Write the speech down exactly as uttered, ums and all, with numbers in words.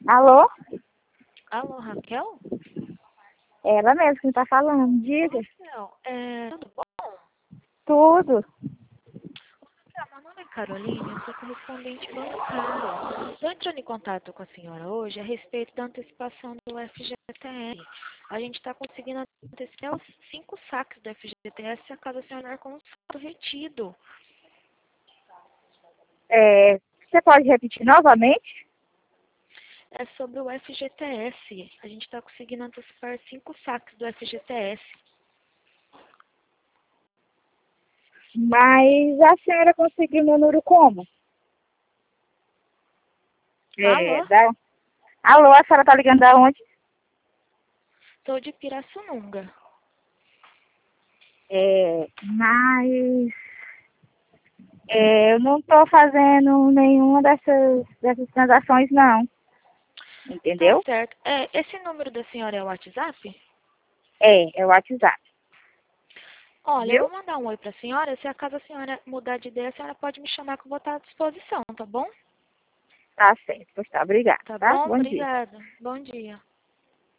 Alô? Alô, Raquel? Ela mesmo que tá falando. Diga. Raquel, é, tudo bom? Tudo. Raquel, meu nome é Carolina, eu sou correspondente bancária. Estou entrando em contato com a senhora hoje a respeito da antecipação do F G T S. A gente está conseguindo antecipar os cinco saques do F G T S caso a senhora com o saldo retido. É, você pode repetir novamente? É sobre o F G T S. A gente está conseguindo antecipar cinco saques do F G T S. Mas a senhora conseguiu meu número como? É, Alô? da... Alô, a senhora tá ligando da onde? Sou de Pirassununga. É, mas é, eu não tô fazendo nenhuma dessas, dessas transações, não. Tá Entendeu? certo. É, esse número da senhora é o WhatsApp? É, é o WhatsApp. Olha, eu Viu? vou mandar um oi para a senhora. Se acaso a senhora mudar de ideia, a senhora pode me chamar que eu vou estar à disposição, tá bom? Tá certo. Pois tá, obrigada, Tá tá? bom? Bom dia. Obrigada. Bom dia.